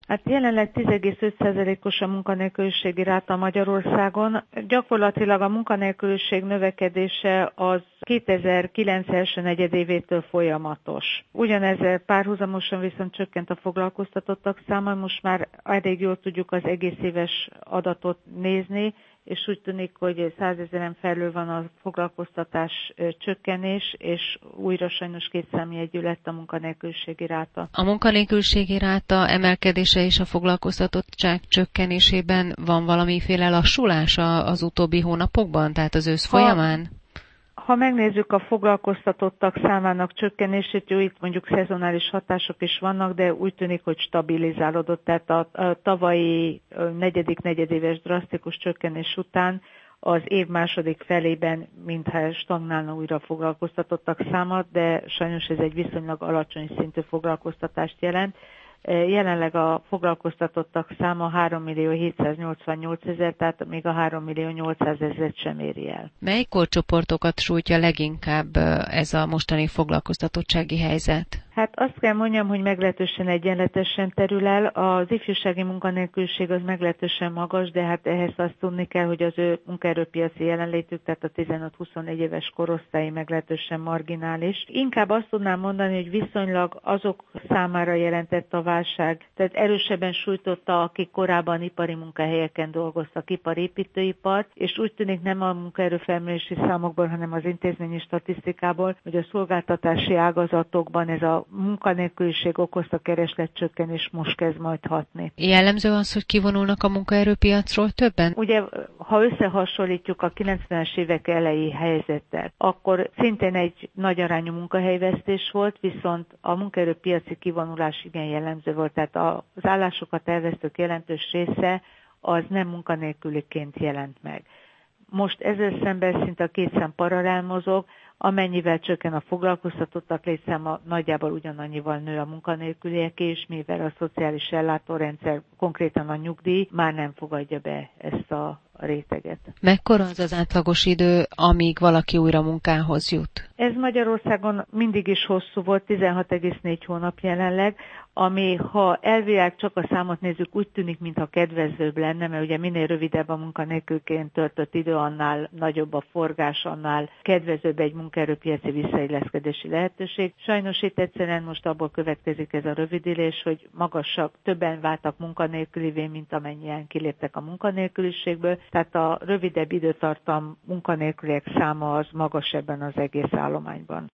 Hát jelenleg 10,5%-os a munkanélküliségi ráta Magyarországon. Gyakorlatilag a munkanélküliség növekedése az 2009 első negyedévétől folyamatos. Ugyanezzel párhuzamosan viszont csökkent a foglalkoztatottak száma, most már elég jól tudjuk az egész éves adatot nézni, és úgy tűnik, hogy 100 000-en felül van a foglalkoztatás csökkenés, és újra sajnos kétszámjegyű lett a munkanélküliségi ráta. A munkanélküliségi ráta emelkedése és a foglalkoztatottság csökkenésében van valamiféle lassulás az utóbbi hónapokban, tehát az ősz folyamán? Ha megnézzük a foglalkoztatottak számának csökkenését, jó, itt mondjuk szezonális hatások is vannak, de úgy tűnik, hogy stabilizálódott. Tehát a tavalyi negyedéves drasztikus csökkenés után az év második felében mintha stagnálna újra a foglalkoztatottak száma, de sajnos ez egy viszonylag alacsony szintű foglalkoztatást jelent. Jelenleg a foglalkoztatottak száma 3.788.000, tehát még a 3.800.000 sem éri el. Mely korcsoportokat sújtja leginkább ez a mostani foglalkoztatottsági helyzet? Hát azt kell mondjam, hogy meglehetősen egyenletesen terül el. Az ifjúsági munkanélküliség az meglehetősen magas, de hát ehhez azt tudni kell, hogy az ő munkaerőpiaci jelenlétük, tehát a 15-24 éves korosztály meglehetősen marginális. Inkább azt tudnám mondani, hogy viszonylag azok számára jelentett a válság, tehát erősebben sújtotta, akik korábban ipari munkahelyeken dolgoztak, ipar, és úgy tűnik nem a munkaerőfelmérési számokból, hanem az intézményi statisztikából, hogy a szolgáltatási ágazatokban ez a munkanélküliség okozta keresletcsökkenés most kezd majd hatni. Jellemző az, hogy kivonulnak a munkaerőpiacról többen? Ugye, ha összehasonlítjuk a 90-es évek elejé helyzettel, akkor szintén egy nagy arányú munkahelyvesztés volt, viszont a munkaerőpiaci kivonulás igen jellemző volt, tehát az állásokat elvesztők jelentős része az nem munkanélküliként jelent meg. Most ezzel szemben szinte a két szám paralel mozog, amennyivel csökken a foglalkoztatottak létszáma, nagyjából ugyanannyival nő a munkanélküliek is, mivel a szociális ellátórendszer, konkrétan a nyugdíj már nem fogadja be ezt a réteget. Mekkora az átlagos idő, amíg valaki újra munkához jut? Ez Magyarországon mindig is hosszú volt, 16,4 hónap jelenleg, ami, ha elvileg csak a számot nézzük, úgy tűnik, mintha kedvezőbb lenne, mert ugye minél rövidebb a munkanélkülként töltött idő, annál nagyobb a forgás, annál kedvezőbb egy munkaerőpiaci visszailleszkedési lehetőség. Sajnos itt egyszerűen most abból következik ez a rövidülés, hogy magasabb, többen váltak munkanélkülivé, mint amennyien kiléptek a munkanélküliségből, tehát a rövidebb időtartam munkanélküliek száma az magas ebben az egész állományban.